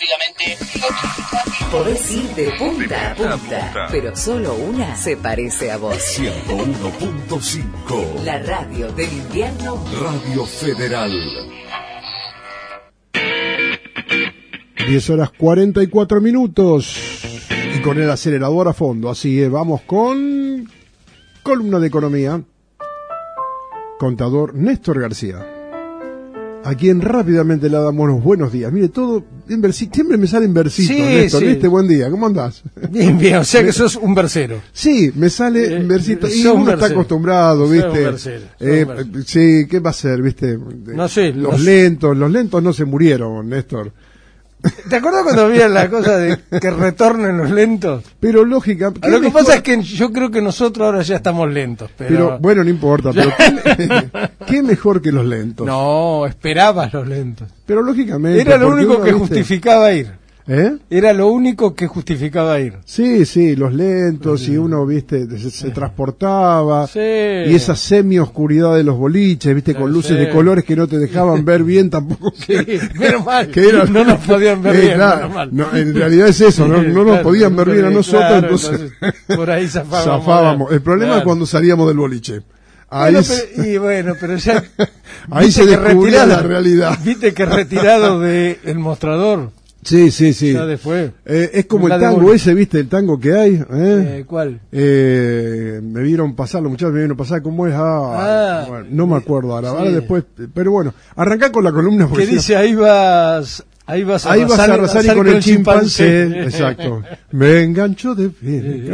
rápidamente. Podés ir de punta a punta, pero solo una se parece a vos. 101.5. La radio del invierno. Radio Federal. 10:44. Y con el acelerador a fondo. Así es, vamos con columna de economía. Contador Néstor García, a quien rápidamente le damos los buenos días. Mire, todo en versito, siempre me sale en versito, sí, Néstor, sí. ¿Viste? Buen día, ¿cómo andás? Bien, bien, o sea que sos un versero. Sí, me sale en versito, y uno está acostumbrado, ¿viste? Sí, ¿qué va a ser, viste? No sé. Los lentos no se murieron, Néstor. ¿Te acuerdas cuando había la cosa de que retornen los lentos? Pero lógica. Lo que pasa es que yo creo que nosotros ahora ya estamos lentos. Pero bueno, no importa. Pero ¿qué mejor que los lentos? No, esperabas los lentos. Pero lógicamente. Era lo único que justificaba ir. ¿Eh? Era lo único que justificaba ir. Sí, los lentos, y uno, viste, se transportaba. Sí. Y esa semi-oscuridad de los boliches, viste, con luces de colores que no te dejaban ver bien tampoco. Sí, menos mal. Que era, no nos podían ver bien, claro, menos mal. No, en realidad es eso, no nos podían ver bien a nosotros, claro, entonces por ahí zafábamos. El problema es cuando salíamos del boliche. Ahí pero ya ahí se descubría la realidad. Viste que retirado del mostrador. Sí. Ya después. Es como el tango ese, ¿viste? El tango que hay. ¿Cuál? Me vieron pasar, los muchachos me vieron pasar, ¿cómo es? Bueno, no me acuerdo ahora. Sí. Ahora después, pero bueno, arrancá con la columna. Que dice, ahí vas a arrasar y con el chimpancé. Exacto. Me engancho de pie.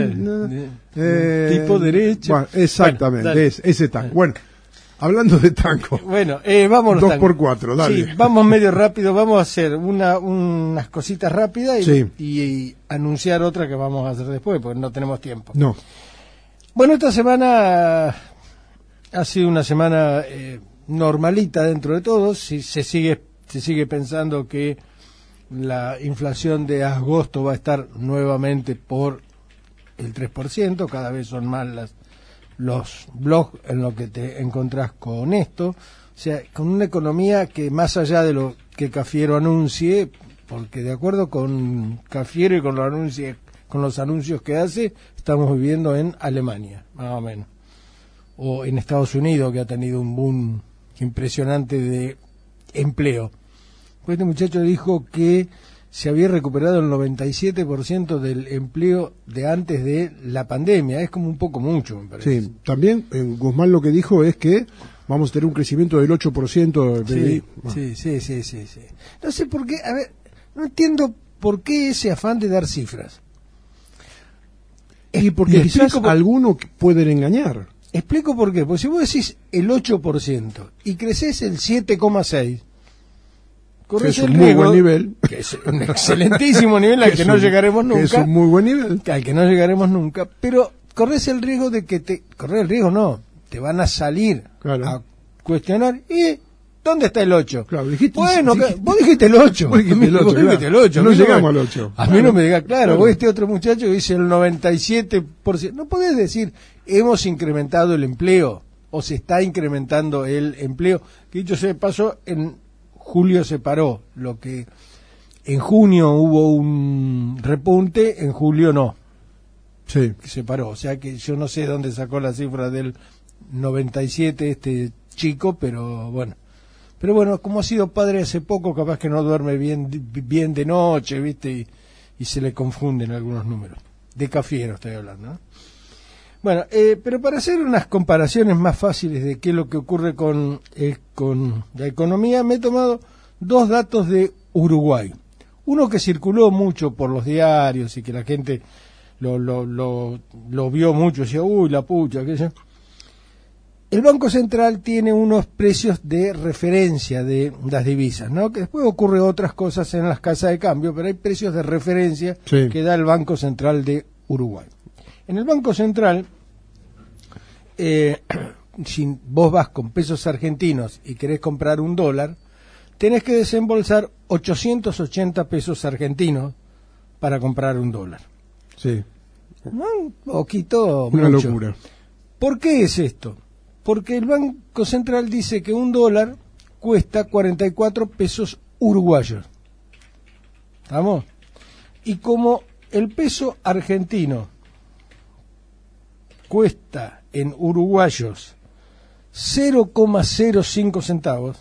Tipo derecho. Bueno, exactamente, bueno, ese tango. Bueno. Hablando de tango. Bueno, vámonos. 2x4, dale. Sí, vamos medio rápido, vamos a hacer unas cositas rápidas y anunciar otra que vamos a hacer después, porque no tenemos tiempo. No. Bueno, esta semana ha sido una semana normalita dentro de todo. Se sigue pensando que la inflación de agosto va a estar nuevamente por el 3%, cada vez son más los blogs en lo que te encontrás con esto, o sea, con una economía que más allá de lo que Cafiero anuncie, porque de acuerdo con Cafiero y con los anuncios que hace, estamos viviendo en Alemania, más o menos, o en Estados Unidos, que ha tenido un boom impresionante de empleo. Pues este muchacho dijo que se había recuperado el 97% del empleo de antes de la pandemia. Es como un poco mucho, me parece. Sí, también Guzmán lo que dijo es que vamos a tener un crecimiento del 8% del PIB. Sí. No sé por qué, no entiendo por qué ese afán de dar cifras. Y porque quizás algunos pueden engañar. Explico por qué. Porque si vos decís el 8% y creces el 7,6%, corres el muy buen nivel, que es un excelentísimo nivel al que no llegaremos nunca, es un muy buen nivel al que no llegaremos nunca, pero corres el riesgo de que te van a salir a cuestionar, ¿y dónde está el 8? Claro, dijiste, vos dijiste el 8, vos dijiste el 8, no llegamos al 8. A mí no me diga, claro, vos este otro muchacho que dice el 97%, no podés decir hemos incrementado el empleo o se está incrementando el empleo, que dicho sea de paso, en julio se paró, lo que en junio hubo un repunte, en julio no. Sí. Se paró, o sea que yo no sé dónde sacó la cifra del 97 este chico, pero bueno. Pero bueno, como ha sido padre hace poco, capaz que no duerme bien de noche, ¿viste? Y se le confunden algunos números. De Cafiero estoy hablando, ¿no? Bueno, pero para hacer unas comparaciones más fáciles de qué es lo que ocurre con la economía, me he tomado dos datos de Uruguay. Uno que circuló mucho por los diarios y que la gente lo vio mucho, decía, uy, la pucha, aquello. El Banco Central tiene unos precios de referencia de las divisas, ¿no? Que después ocurre otras cosas en las casas de cambio, pero hay precios de referencia que da el Banco Central de Uruguay. En el Banco Central, si vos vas con pesos argentinos y querés comprar $1, tenés que desembolsar 880 pesos argentinos para comprar $1. Sí. ¿No? Un poquito, una mucho. Locura. ¿Por qué es esto? Porque el Banco Central dice que $1 cuesta 44 pesos uruguayos. ¿Estamos? Y como el peso argentino cuesta en uruguayos 0,05 centavos,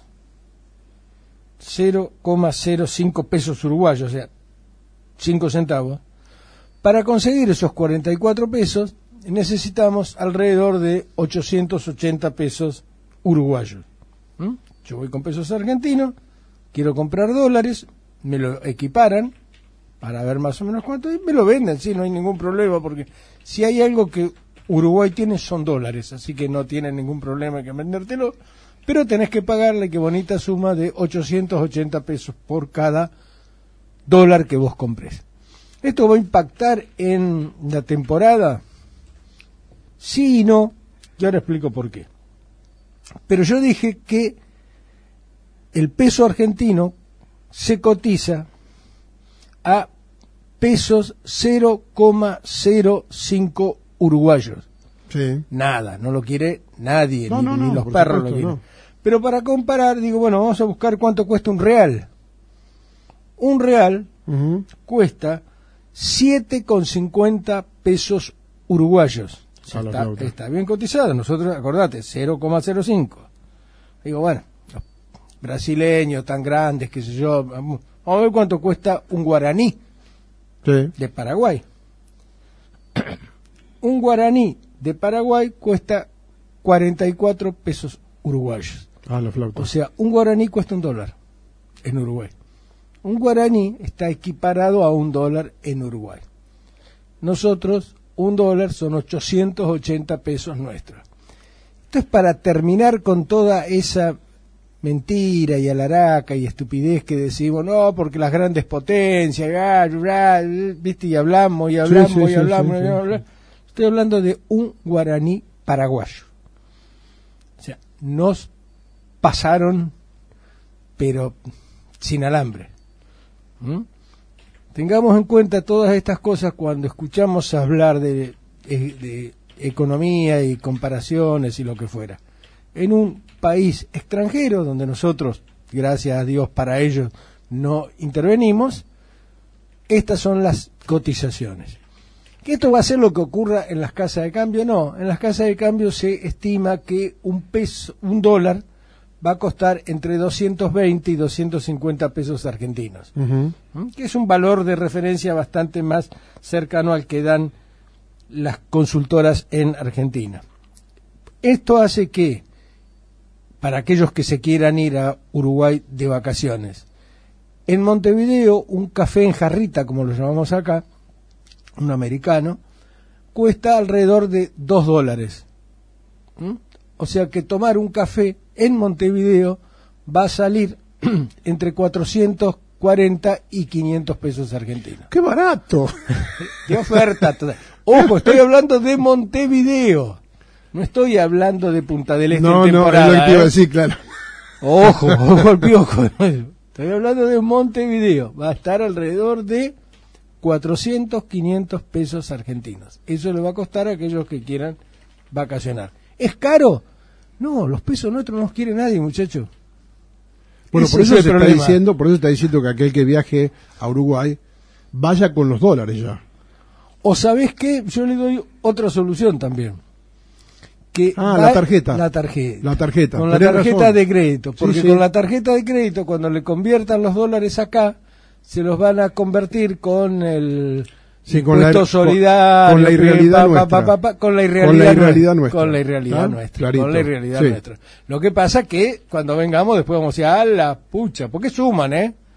0,05 pesos uruguayos, o sea, 5 centavos, para conseguir esos 44 pesos necesitamos alrededor de 880 pesos uruguayos. Yo voy con pesos argentinos, quiero comprar dólares, me lo equiparan para ver más o menos cuánto, y me lo venden, sí, no hay ningún problema, porque si hay algo que Uruguay tiene son dólares, así que no tiene ningún problema que vendértelo, pero tenés que pagarle, qué bonita suma, de 880 pesos por cada dólar que vos compres. ¿Esto va a impactar en la temporada? Sí y no, y ahora explico por qué. Pero yo dije que el peso argentino se cotiza a pesos 0,05 uruguayos. Sí. Nada, no lo quiere nadie, No, ni los perros lo quieren. No. Pero para comparar, digo, bueno, vamos a buscar cuánto cuesta un real. Un real cuesta 7,50 pesos uruguayos. O sea, está bien cotizado. Nosotros, acordate, 0,05. Digo, bueno, los brasileños tan grandes, qué sé yo, vamos a ver cuánto cuesta un guaraní de Paraguay. Un guaraní de Paraguay cuesta 44 pesos uruguayos. La flauta. O sea, un guaraní cuesta $1 en Uruguay. Un guaraní está equiparado a $1 en Uruguay. Nosotros, $1 son 880 pesos nuestros. Esto es para terminar con toda esa mentira y alaraca y estupidez que decimos, no, porque las grandes potencias, viste, y hablamos. Estoy hablando de un guaraní paraguayo. O sea, nos pasaron, pero sin alambre. Tengamos en cuenta todas estas cosas cuando escuchamos hablar de economía y comparaciones y lo que fuera. En un país extranjero, donde nosotros, gracias a Dios para ellos, no intervenimos, estas son las cotizaciones. ¿Que esto va a ser lo que ocurra en las casas de cambio? No, en las casas de cambio se estima que un dólar va a costar entre 220 y 250 pesos argentinos, que es un valor de referencia bastante más cercano al que dan las consultoras en Argentina. Esto hace que, para aquellos que se quieran ir a Uruguay de vacaciones, en Montevideo un café en jarrita, como lo llamamos acá, un americano, cuesta alrededor de $2. O sea que tomar un café en Montevideo va a salir entre 440 y 500 pesos argentinos. ¡Qué barato! ¡Qué oferta! Ojo, estoy hablando de Montevideo. No estoy hablando de Punta del Este en temporada. No, es lo que te iba a decir, claro. Ojo al piojo. Estoy hablando de Montevideo. Va a estar alrededor de 400, 500 pesos argentinos. Eso le va a costar a aquellos que quieran vacacionar. ¿Es caro? No, los pesos nuestros no los quiere nadie, muchachos. Bueno, por eso se está diciendo que aquel que viaje a Uruguay vaya con los dólares ya. ¿O sabés qué? Yo le doy otra solución también. La tarjeta. La tarjeta. Con la tarjeta de crédito. Porque con la tarjeta de crédito, cuando le conviertan los dólares acá, se los van a convertir con el impuesto solidario, con la irrealidad nuestra. Con la irrealidad nuestra. Lo que pasa que cuando vengamos después vamos a decir, a la pucha, porque suman,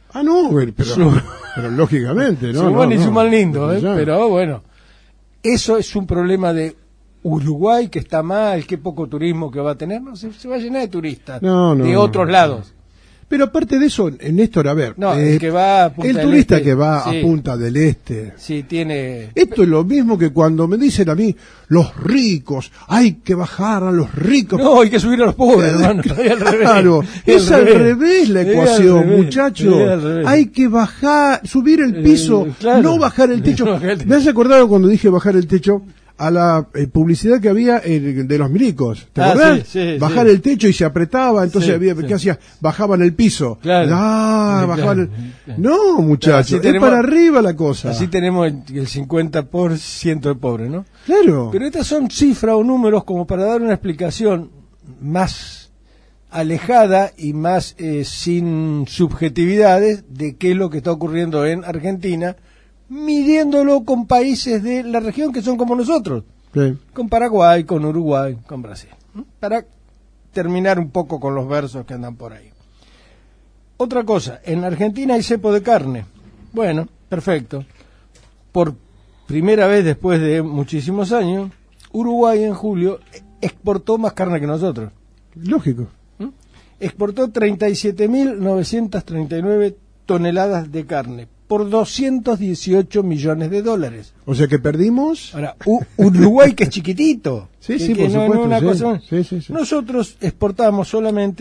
pero lógicamente, ¿no? Suman y suman lindo, pero bueno, eso es un problema de Uruguay, que está mal, qué poco turismo que va a tener, se va a llenar de turistas de otros lados. Pero aparte de eso, Néstor, a ver, el que va a Punta el turista que va a Punta del Este, tiene. Esto es lo mismo que cuando me dicen a mí, los ricos, hay que bajar a los ricos. No, hay que subir a los pobres, hermano. Claro, es al revés la ecuación, muchachos. Hay que subir el piso, no bajar el techo. Me has acordado cuando dije bajar el techo. a la publicidad que había de los milicos. ¿Te acordás? Sí, bajar el techo y se apretaba, entonces ¿qué hacía? Bajaban el piso. Claro. Bajaban No, muchachos, es para arriba la cosa. Así tenemos el 50% de pobres, ¿no? Claro. Pero estas son cifras o números como para dar una explicación más alejada y más sin subjetividades de qué es lo que está ocurriendo en Argentina, midiéndolo con países de la región que son como nosotros, Sí. con Paraguay, con Uruguay, con Brasil, para terminar un poco con los versos que andan por ahí. Otra cosa, en Argentina hay cepo de carne. Bueno, perfecto. Por primera vez después de muchísimos años, Uruguay en julio exportó más carne que nosotros. Lógico. Exportó 37.939 toneladas de carne por 218 millones de dólares. O sea que perdimos. Ahora, Uruguay que es chiquitito. Sí, que por supuesto. Una cosa... Sí. Nosotros exportamos solamente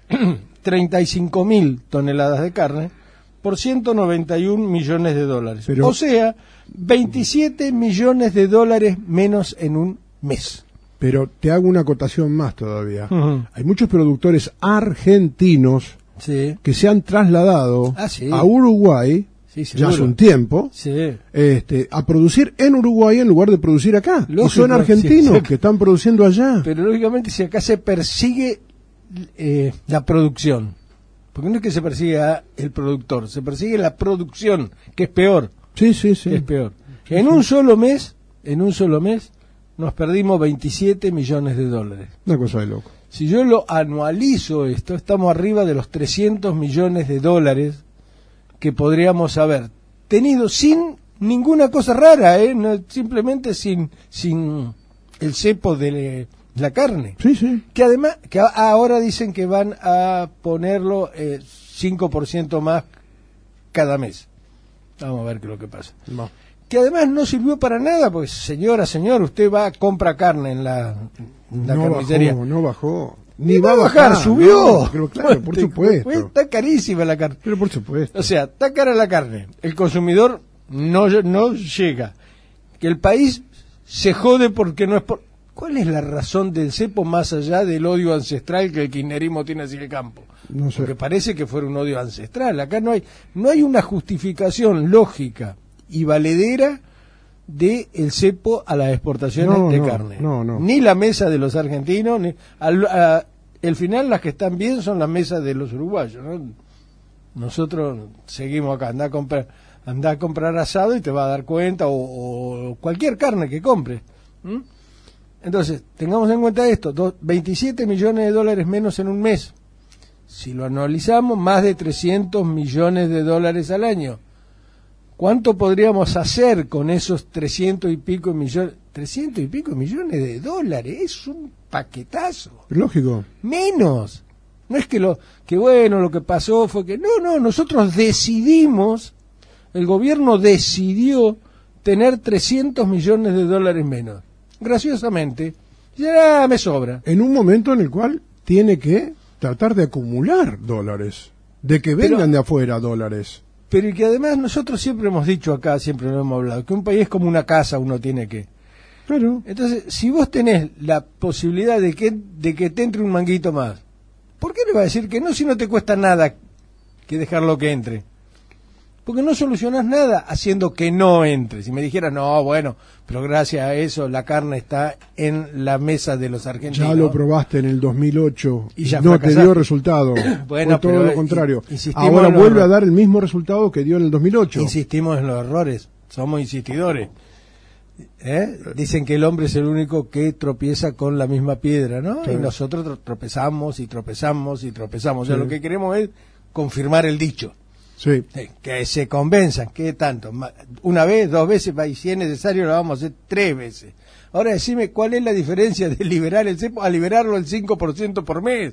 35.000 toneladas de carne por 191 millones de dólares. Pero... O sea, 27 millones de dólares menos en un mes. Pero te hago una acotación más todavía. Uh-huh. Hay muchos productores argentinos que se han trasladado a Uruguay, ya hace un tiempo, a producir en Uruguay en lugar de producir acá. Lógico, y son argentinos que están produciendo allá. Pero lógicamente si acá se persigue la producción, porque no es que se persiga el productor, se persigue la producción, que es peor. Sí. Que es peor. En un solo mes nos perdimos 27 millones de dólares. Una cosa de loco. Si yo lo anualizo esto, estamos arriba de los 300 millones de dólares que podríamos haber tenido sin ninguna cosa rara, no, simplemente sin el cepo de la carne. Sí. Que además, que ahora dicen que van a ponerlo 5% más cada mes. Vamos a ver qué es lo que pasa. No. Que además no sirvió para nada, porque señor, usted va a comprar carne en la carnicería. No bajó. Ni va a bajar, subió. No, pero claro, por supuesto. Está carísima la carne. Pero por supuesto. O sea, está cara la carne. El consumidor no llega. Que el país se jode porque no es por... ¿Cuál es la razón del cepo más allá del odio ancestral que el kirchnerismo tiene hacia el campo? No sé. Porque parece que fuera un odio ancestral. Acá no hay una justificación lógica y valedera de el cepo a las exportaciones de carne. No. Ni la mesa de los argentinos, ni el final las que están bien son las mesas de los uruguayos, ¿no? Nosotros seguimos acá, anda a comprar asado y te va a dar cuenta, o cualquier carne que compres. Entonces, tengamos en cuenta esto, 27 millones de dólares menos en un mes. Si lo anualizamos, más de 300 millones de dólares al año. ¿Cuánto podríamos hacer con esos 300 y pico millones? 300 y pico millones de dólares, es un paquetazo. Lógico. Menos. No es que lo que pasó fue que... No, nosotros decidimos, el gobierno decidió tener 300 millones de dólares menos. Graciosamente, ya me sobra. En un momento en el cual tiene que tratar de acumular dólares, de que vengan de afuera dólares. Pero y que además nosotros siempre hemos dicho acá, siempre lo hemos hablado, que un país es como una casa, uno tiene que... Claro. Entonces, si vos tenés la posibilidad de que te entre un manguito más, ¿por qué le va a decir que no si no te cuesta nada que dejarlo que entre? Porque no solucionás nada haciendo que no entre. Si me dijeras, no, bueno, pero gracias a eso la carne está en la mesa de los argentinos. Ya lo probaste en el 2008 y ya no fracasaste. Te dio resultado. Bueno, fue todo lo contrario. Ahora vuelve a dar el mismo resultado que dio en el 2008. Insistimos en los errores, somos insistidores. Dicen que el hombre es el único que tropieza con la misma piedra, ¿no? Sí. Y nosotros tropezamos y tropezamos y tropezamos. Sí. O sea, lo que queremos es confirmar el dicho. Sí. Que se convenzan, ¿qué tanto? Una vez, 2 veces, y si es necesario lo vamos a hacer 3 veces. Ahora decime cuál es la diferencia de liberar el cepo a liberarlo el 5% por mes.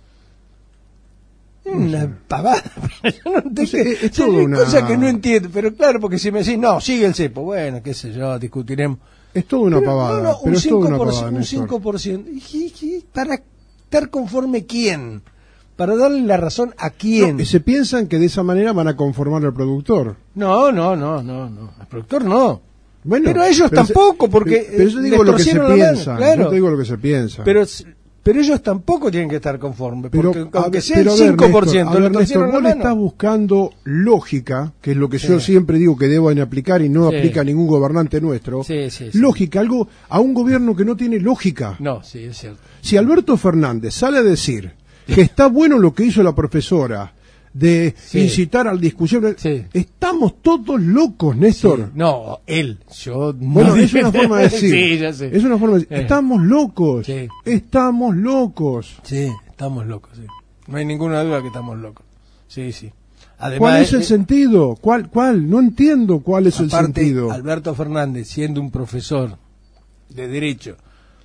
Una pavada. Yo no es todo una cosa que no entiendo, pero claro, porque si me decís, no, sigue el cepo, bueno, qué sé yo, discutiremos. Es toda una pavada. No, pero un 5%. 5%. ¿Y para estar conforme quién? Para darle la razón a quién. No, se piensan que de esa manera van a conformar al productor. No. El productor no. Bueno, pero ellos tampoco, porque pero yo digo lo que se piensa, claro. Yo te digo lo que se piensa. Pero ellos tampoco tienen que estar conformes, porque aunque sea el 5%, Néstor, vos le estás buscando lógica, que es lo que yo siempre digo que deben aplicar y no aplica a ningún gobernante nuestro. Lógica, algo a un gobierno que no tiene lógica. No, sí, es cierto. Si Alberto Fernández sale a decir que está bueno lo que hizo la profesora de incitar a la discusión, estamos todos locos, Néstor. Sí. No, él, yo no. Bueno, es una forma de decir. Sí, ya sé. Es una forma de decir. Estamos locos. Sí. Estamos locos. Sí, estamos locos, sí. No hay ninguna duda que estamos locos. Sí, sí. Además, ¿cuál es el sentido? ¿Cuál? No entiendo cuál es el sentido. Alberto Fernández, siendo un profesor de derecho,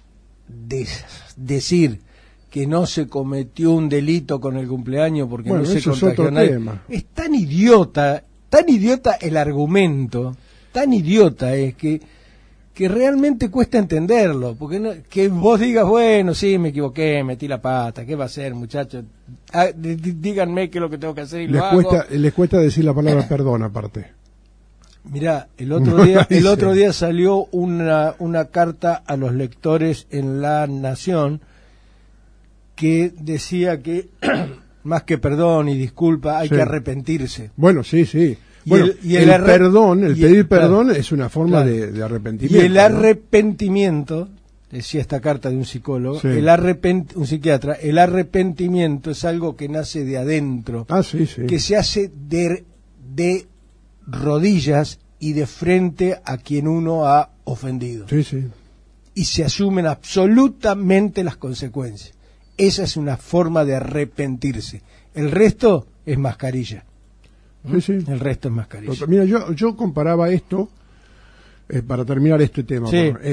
decir que no se cometió un delito con el cumpleaños porque no se contagió a nadie. Es tan idiota el argumento, tan idiota es que realmente cuesta entenderlo, porque que vos digas, bueno, sí, me equivoqué, metí la pata, ¿qué va a hacer, muchachos? Díganme qué es lo que tengo que hacer y les cuesta decir la palabra perdón, aparte. Mirá, el otro día salió una carta a los lectores en La Nación que decía que más que perdón y disculpa hay que arrepentirse. Bueno, sí. Bueno, el pedir perdón es una forma de arrepentimiento. Y el arrepentimiento, decía esta carta de un psicólogo, un psiquiatra, el arrepentimiento es algo que nace de adentro, que se hace de rodillas y de frente a quien uno ha ofendido. Y se asumen absolutamente las consecuencias. Esa es una forma de arrepentirse. El resto es mascarilla. El resto es mascarilla. Mira, yo comparaba esto, para terminar este tema,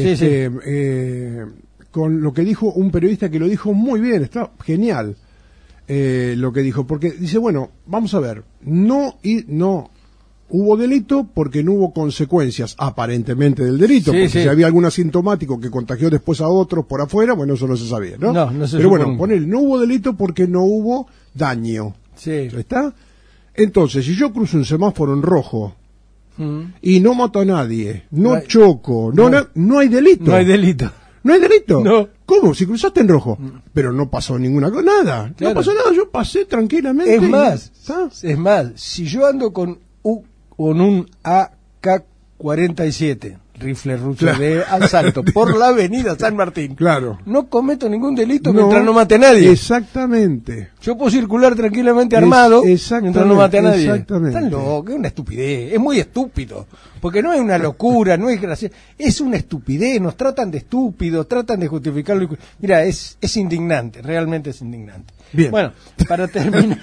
con lo que dijo un periodista que lo dijo muy bien, está genial lo que dijo, porque dice, bueno, vamos a ver, no hubo delito porque no hubo consecuencias aparentemente del delito, porque si había algún asintomático que contagió después a otros por afuera, bueno, eso no se sabía, ¿no? No se Pero bueno, no hubo delito porque no hubo daño. ¿Está? Entonces, si yo cruzo un semáforo en rojo y no mato a nadie, no choco, no hay delito. No hay delito. ¿No hay delito? No. ¿Cómo? Si cruzaste en rojo. Pero no pasó ninguna cosa, nada. Claro. No pasó nada, yo pasé tranquilamente. Es más, si yo ando con un AK-47, rifle ruso de asalto, por la avenida San Martín, no cometo ningún delito mientras no mate a nadie. Exactamente. Yo puedo circular tranquilamente armado mientras no mate a nadie. Están locos, es una estupidez, es muy estúpido, porque no es una locura, no es gracioso, es una estupidez, nos tratan de estúpidos, tratan de justificarlo. Mira, es indignante, realmente es indignante. Bien. Bueno, para terminar,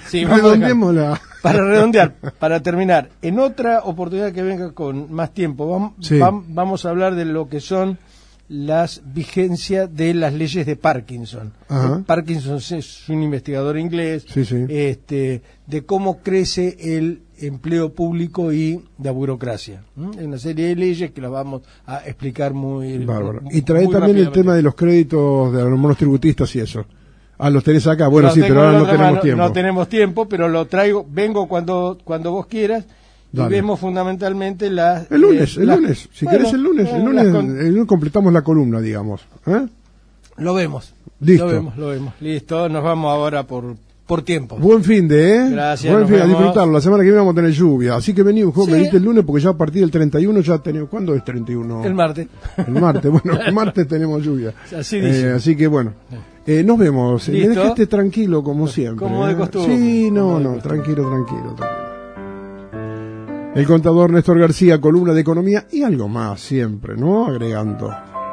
para terminar, en otra oportunidad que venga con más tiempo, vamos a hablar de lo que son las vigencias de las leyes de Parkinson. Parkinson es un investigador inglés, de cómo crece el empleo público y la burocracia. Hay una serie de leyes que las vamos a explicar muy bárbaro. Y trae también el tema de los créditos de los monotributistas y eso. Los tenés acá, bueno, pero ahora no tenemos tiempo. No tenemos tiempo, pero lo traigo, vengo cuando vos quieras. Y vemos fundamentalmente las... El lunes, si querés el lunes completamos la columna, digamos. Lo vemos. Listo. Lo vemos. Listo, nos vamos ahora por tiempo. Buen fin de, Gracias. Buen fin, a disfrutarlo. La semana que viene vamos a tener lluvia. Así que venite el lunes porque ya a partir del 31 ya tenemos... ¿Cuándo es 31? El martes. Bueno, el martes tenemos lluvia. Así dice. Así que bueno. Nos vemos. Me dejaste tranquilo como siempre. Como de costumbre. Sí, tranquilo. El contador Néstor García, columna de economía y algo más siempre, ¿no? Agregando.